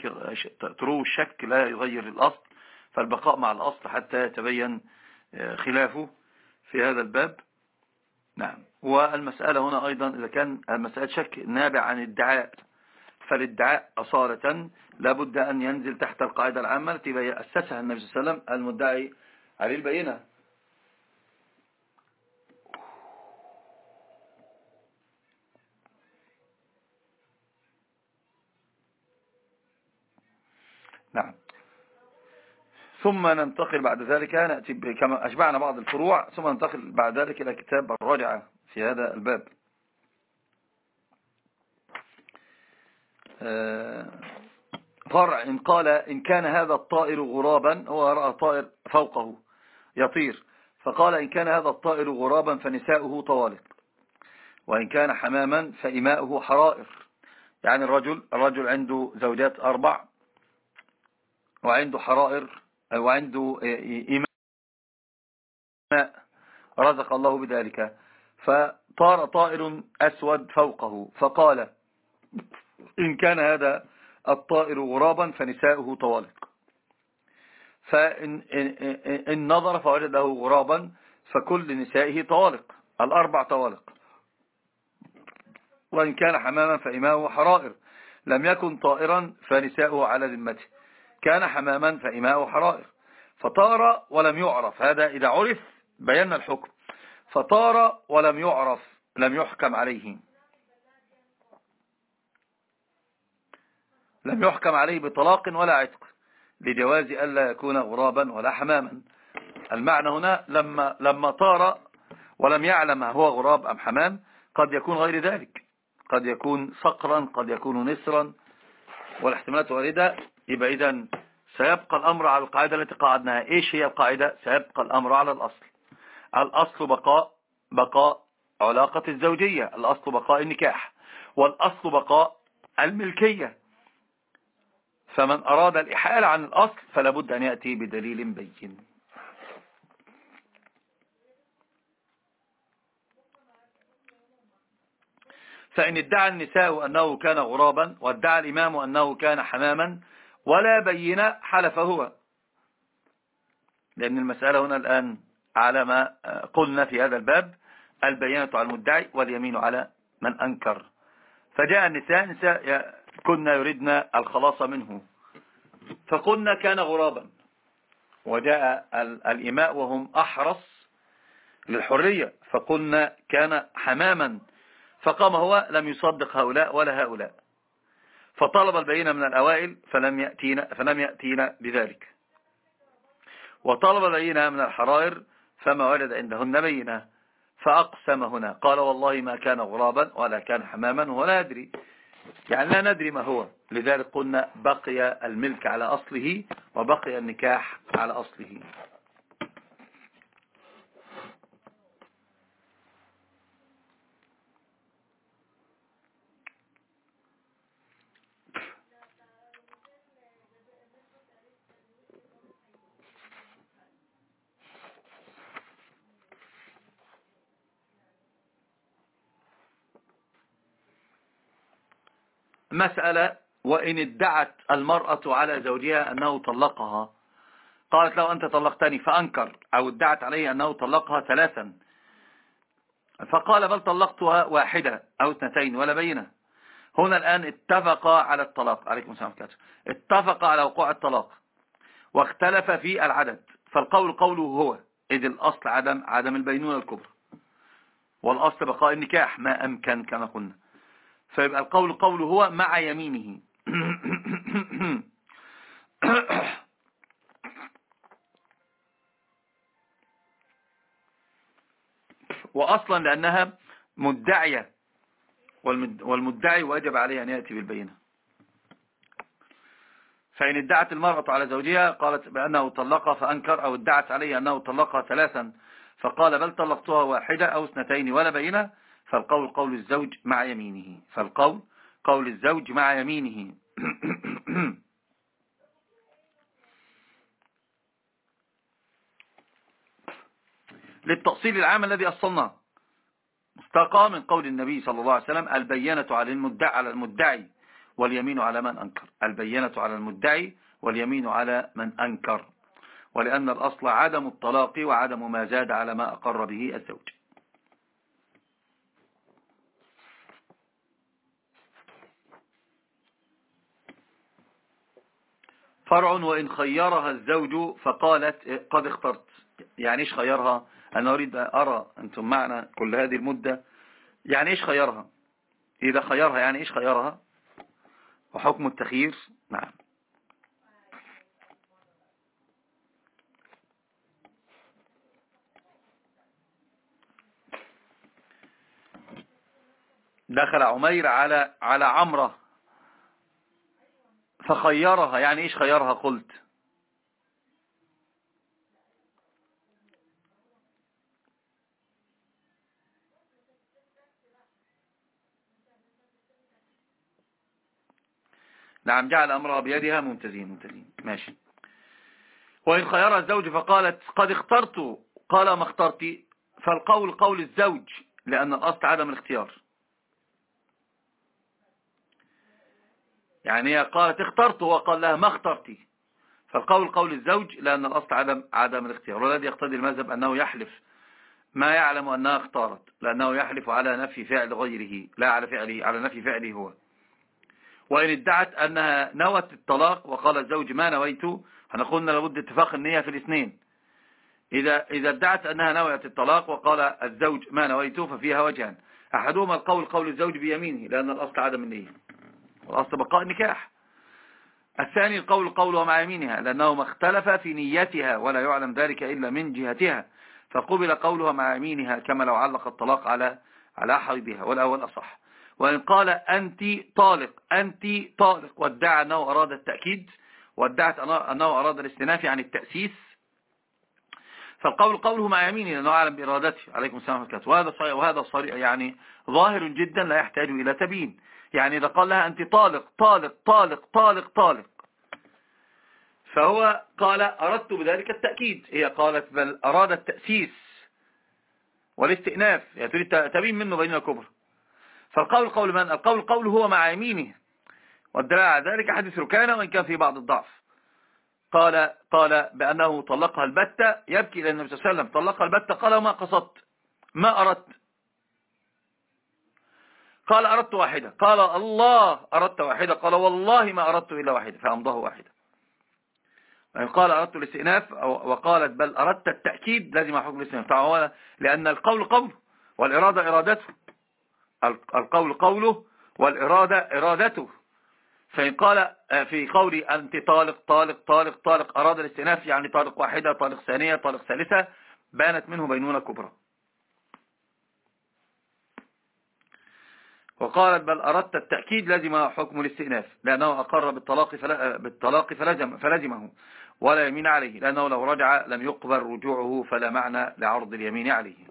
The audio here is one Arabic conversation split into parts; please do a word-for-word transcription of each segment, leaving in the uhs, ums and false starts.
الشك طرو الشك لا يغير الأصل، فالبقاء مع الأصل حتى يتبين خلافه في هذا الباب. نعم. والمسألة هنا أيضا إذا كان مسألة شك نابع عن الادعاء، فالادعاء أصالة لابد أن ينزل تحت القاعدة العامة التي أسسها النبي صلى الله عليه وسلم، المدعي عليه البينة. نعم. ثم ننتقل بعد ذلك نأتي كما أشبعنا بعض الفروع، ثم ننتقل بعد ذلك إلى كتاب الراجعة في هذا الباب. فرع إن قال إن كان هذا الطائر غرابا، هو رأى طائر فوقه يطير، فقال إن كان هذا الطائر غرابا فنساؤه طوالق، وإن كان حماما فإماؤه حرائر. يعني الرجل الرجل عنده زوجات أربع وعنده حرائر وعنده إماء رزق الله بذلك، فطار طائر أسود فوقه فقال إن كان هذا الطائر غرابا فنساؤه طوالق، فإن إن نظر فوجده غرابا فكل نسائه طوالق، الأربع طوالق. وإن كان حماما فإماؤه حرائر، لم يكن طائرا فنساؤه على ذمته، كان حماما فإماؤه حرائر. فطار ولم يعرف، هذا إذا عرف بينا الحكم، فطار ولم يعرف لم يحكم عليه، لم يحكم عليه بطلاق ولا عتق، لجواز ألا يكون غرابا ولا حماما. المعنى هنا لما لما طار ولم يعلم هو غراب أم حمام، قد يكون غير ذلك، قد يكون صقرا، قد يكون نسرا، والاحتمالات واردة. يبقى إذن سيبقى الأمر على القاعدة التي قاعدناها. إيش هي القاعدة؟ سيبقى الأمر على الأصل. الأصل بقاء بقاء علاقة الزوجية، الأصل بقاء النكاح، والأصل بقاء الملكية. فمن أراد الإحالة عن الأصل فلا بد أن يأتي بدليل بين. فإن ادعى النساء أنه كان غرابا وادعى الإمام أنه كان حماما ولا بين حلف هو، لأن المسألة هنا الآن على ما قلنا في هذا الباب، البينة على المدعي واليمين على من أنكر. فجاء النساء نساء كنا يردنا الخلاص منه، فقلنا كان غرابا، وجاء الإماء وهم أحرص للحرية فقلنا كان حماما، فقام هو لم يصدق هؤلاء ولا هؤلاء، فطلب البينة من الأوائل فلم يأتينا, فلم يأتينا بذلك، وطلب البينة من الحرائر فما وجد عندهن بينة، فأقسم هنا قال والله ما كان غرابا ولا كان حماما ولا ندري، يعني لا ندري ما هو. لذلك قلنا بقي الملك على أصله وبقي النكاح على أصله. مسألة وإن ادعت المرأة على زوجها أنه طلقها، قالت له أنت طلقتني، فأنكر أو ادعت عليه أنه طلقها ثلاثا، فقال بل طلقتها واحدة أو اثنتين ولا بينة. هنا الآن اتفق على الطلاق، عليكم السلام عليكم، اتفق على وقوع الطلاق واختلف في العدد، فالقول قوله هو، إذ الأصل عدم عدم البينونة الكبرى، والأصل بقاء النكاح ما أمكن كما قلنا، فيبقى القول قوله هو مع يمينه. وأصلا لأنها مدعية، والمدعي واجب عليه أن يأتي بالبينة. فإن ادعت المرأة على زوجها قالت بأنه طلقها فأنكر، أو ادعت عليه أنه طلقها ثلاثا فقال بل طلقتها واحدة أو اثنتين ولا بينة، فالقول قول الزوج مع يمينه، فالقول قول الزوج مع يمينه. للتأصيل العام الذي أصلناه استقى من قول النبي صلى الله عليه وسلم البينة على المدعي على المدعي واليمين على من أنكر. البينة على المدعي واليمين على من أنكر، ولأن الأصل عدم الطلاق وعدم ما زاد على ما أقر به الزوج. فرع وإن خيرها الزوج فقالت قد اخترت. يعني إيش خيرها؟ أنا أريد أرى أنتم معنا كل هذه المدة. يعني إيش خيرها؟ إذا خيرها يعني إيش خيرها؟ وحكم التخيير. نعم. دخل عمير على على عمرة فخيرها. يعني إيش خيرها؟ قلت نعم، جعل أمرها بيدها. ممتازين ممتازين ماشي. وإن خيرها الزوج فقالت قد اخترت، قال ما اخترتي، فالقول قول الزوج لأن الأصل عدم الاختيار. يعني هي قالت اخترت وقال لها ما اخترتي، فالقول قول الزوج لأن الأصل عدم عدم الاختيار. والذي يقتضي المذهب أنه يحلف ما يعلم أنها اختارت، لأنه يحلف على نفي فعل غيره لا على فعله، على نفي فعله هو. وإن ادعت أنها نوت الطلاق وقال الزوج ما نويت، احنا قلنا لابد اتفاق النية في الاثنين. إذا إذا ادعت أنها نوت الطلاق وقال الزوج ما نويت ففيها وجهان. أحدهما القول قول الزوج بيمينه لأن الأصل عدم النية والأصل بقاء النكاح. الثاني القول قولها مع يمينها لأنهما اختلفا في نيتها ولا يعلم ذلك إلا من جهتها، فقبل قولها مع يمينها كما لو علق الطلاق على على حيضها، والأول أصح. وإن قال أنت طالق أنت طالق وادعى أنه أراد التأكيد وادعت أنه أراد الاستئناف يعني التأسيس، فالقول قوله مع يمينه لأنه أعلم بإرادته. عليكم السلام ورحمة الله. وهذا صحيح وهذا صريح يعني ظاهر جدا لا يحتاج إلى تبيين. يعني إذا قال لها أنت طالق طالق طالق طالق طالق فهو قال أردت بذلك التأكيد، هي قالت بل أراد التأسيس والاستئناف، يعني تريد تبين منه بين الكبر. فالقول قول من؟ القول قول هو مع يمينه، والدلالة على ذلك حديث ركانة وإن كان في بعض الضعف. قال قال بأنه طلقها البتة، يبكي لأن النبي صلى الله عليه وسلم طلقها البتة، قال ما قصدت ما أردت، قال أردت واحدة، قال الله أردت واحدة، قال والله ما أردت إلا واحدة، فأمضاه واحدة. يعني قال أردت الاستئناف وقالت بل أردت التأكيد لازم حكم الاستئناف، لأن القول قوله والإرادة إرادته، القول قوله والإرادة إرادته. فإن قال في قولي أنت طالق طالق طالق طالق أراد الاستئناف يعني طالق واحدة طالق ثانية طالق ثالثة، بانت منه بينونة كبرى. وقالت بل أردت التأكيد لازم حكم الاستئناف لأنه أقر بالطلاق بالطلاق فلزم فلزمه ولا يمين عليه، لأنه لو رجع لم يقبل رجوعه فلا معنى لعرض اليمين عليه.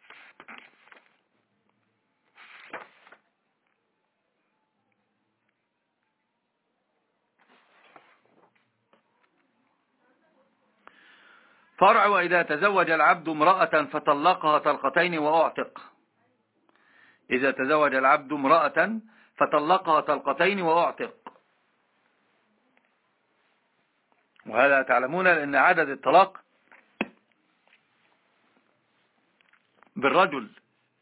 فرع وإذا تزوج العبد امرأة فطلقها طلقتين وأعتق. إذا تزوج العبد امرأة فطلقها طلقتين وأعتق، وهذا تعلمون لأن عدد الطلاق بالرجل،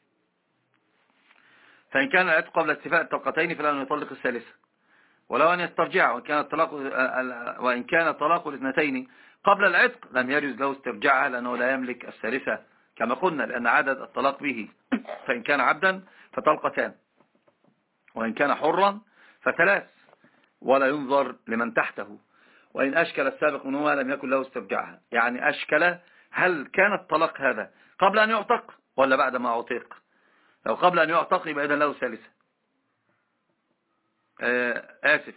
فإن كان العتق قبل استيفاء الطلقتين فلا يطلق الثالثة، ولو أن يسترجع، وإن كان الطلاق وإن كان الطلاق الاثنتين قبل العتق لم يجوز له استرجاعها لأنه لا يملك الثالثة كما قلنا، لأن عدد الطلاق به، فإن كان عبدا فطلقتان وإن كان حرا فثلاث ولا ينظر لمن تحته. وإن أشكل السابق منهما لم يكن له استرجاعها، يعني أشكل هل كان الطلاق هذا قبل أن يعتق ولا بعد ما أعتق؟ لو قبل أن يعتق يبقى إذن له ثالثة. آه آسف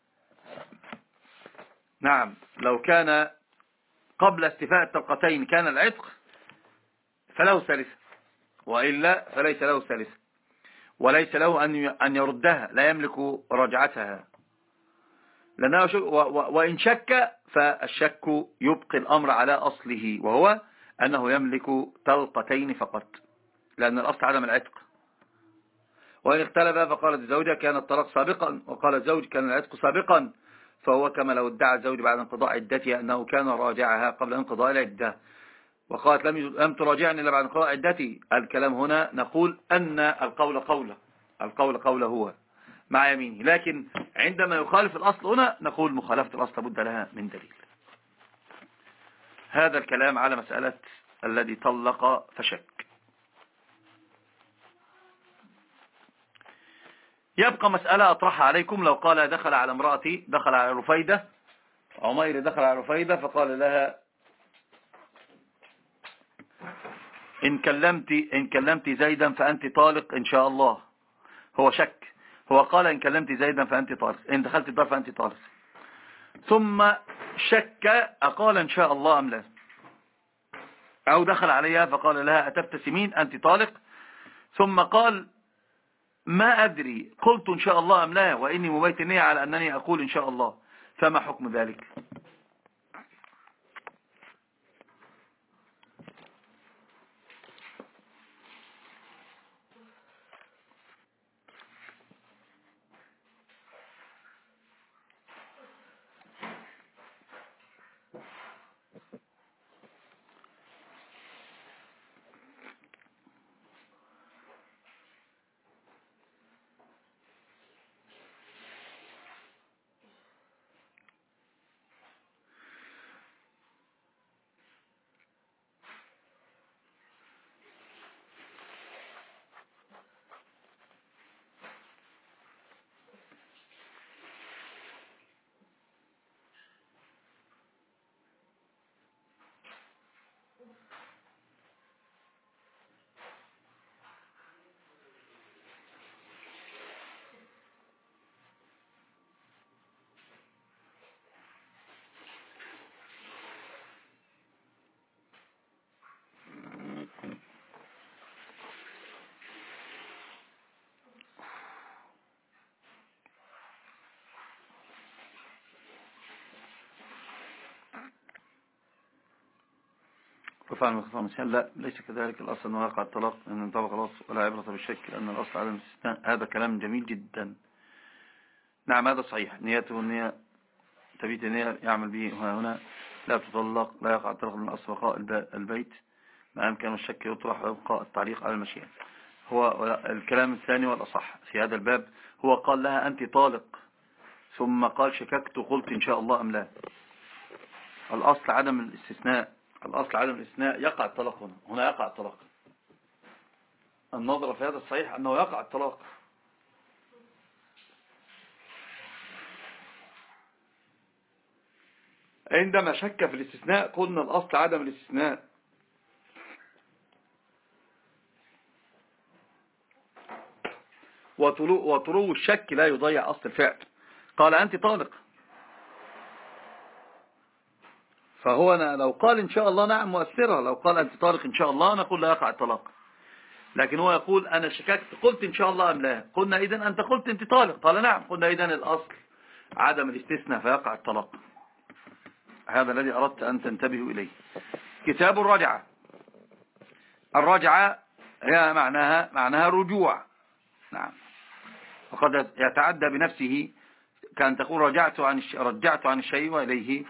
نعم، لو كان قبل استيفاء الطلقتين كان العتق فله ثالثة، وإلا فليس له ثالثة، وليس له أن يردها، لا يملك رجعتها، لأنه وإن شك فالشك يبقي الأمر على أصله، وهو أنه يملك طلقتين فقط، لأن الأصل عدم العتق. وإن اختلف فقالت الزوجة كان الطلاق سابقا وقال الزوج كان العتق سابقا، فهو كما لو ادعى الزوج بعد انقضاء عدتها أنه كان راجعها قبل انقضاء العدة، وقالت لم لم تراجعني إلا بعد انقضاء عدتي. الكلام هنا نقول أن القول قوله القول قوله هو مع يمينه، لكن عندما يخالف الأصل هنا نقول مخالفة الأصل بد لها من دليل. هذا الكلام على مسألة الذي طلق فشك. يبقى مسألة أطرحها عليكم. لو قال دخل على امرأتي دخل على رفيدة، عمير دخل على رفيدة فقال لها إن كلمت إن كلمت زيدا فأنت طالق إن شاء الله. هو شك، هو قال إن كلمت زيدا فأنت طالق، إن دخلت الدار فأنت طالق، ثم شك أقال إن شاء الله أم لا، أو دخل عليها فقال لها أتبتسمين أنت طالق، ثم قال ما أدري قلت إن شاء الله أم لا وإني مبيت النية على أنني أقول إن شاء الله، فما حكم ذلك؟ رفع المخصم لا ليس كذلك. الأصل أنه يقع الطلاق أن انطبق خلاص ولا عبرة بالشك لأن الأصل عدم الاستثناء. هذا كلام جميل جدا. نعم هذا صحيح. نيته النية تبيت النية يعمل به هنا لا تطلق لا يقع الطلاق من أصل بقاء البيت ما أمكن الشك يطرح ويبقى التعليق على المشيئة. هو الكلام الثاني والأصح في هذا الباب هو قال لها أنت طالق ثم قال شككت قلت إن شاء الله أم لا. الأصل عدم الاستثناء. الأصل عدم الاستثناء يقع الطلاق هنا. هنا يقع الطلاق. النظر في هذا الصحيح أنه يقع الطلاق. عندما شك في الاستثناء قلنا الأصل عدم الاستثناء. وطلوع الشك لا يضيع أصل الفعل. قال أنت طالق، فهو لو قال إن شاء الله نعم مؤثرة. لو قال أنت طالق إن شاء الله نقول لا يقع الطلاق. لكن هو يقول أنا شككت قلت إن شاء الله أم لا. قلنا إذن أنت قلت أنت طالق. قال نعم. قلنا إذن الأصل عدم الاستثناء فيقع الطلاق. هذا الذي أردت أن تنتبهوا إليه. كتاب الرجعة. الرجعة هي معناها معناها رجوع. نعم. وقد يتعدى بنفسه كان تقول رجعت عن رجعت عن الشيء وإليه